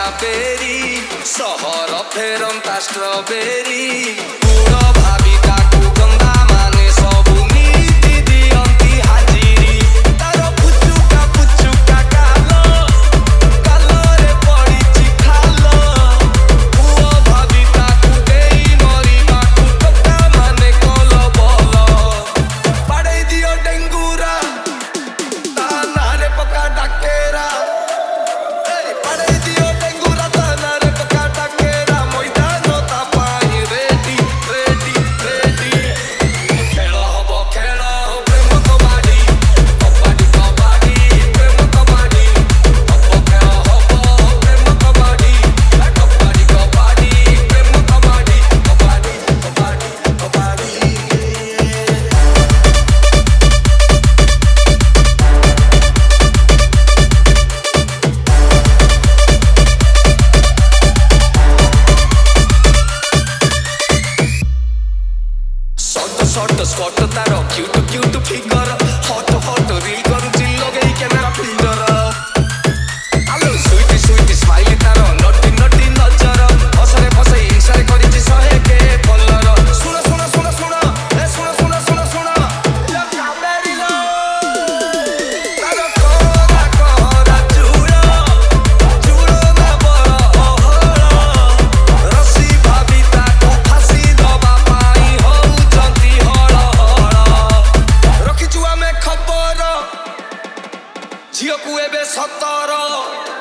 peri सहर फेरंता strawberry गुड़ भाभी ताकू गंदा माने सबू नीति दियंती हाजिरी तार पुचुका कालो कालो रे पड़ीची खालो पुओ भाभी ताकू देई मरी बाकू टोका माने कलो बलो पाड़े दियो डेंगूरा ता नारे पका डाकेरा शॉर्ट स्कॉट तारो cute cute figure hot hot reel करूची लगेई कैमरा फिल्टर आलो स्वीट स्वीट स्माइल तारो नटी नटी नजर हसरे फसे इंसारे करिची सहे के फॉलोअर सुना सुना सुना सुना ए सुना सुना सुना सुना या काबेरी लो तारो कोरा चूड़ो ना बड़ ओहळ रसी भाभी ताको फांसी दबा पाई होउचंती खबर झील को एबे 17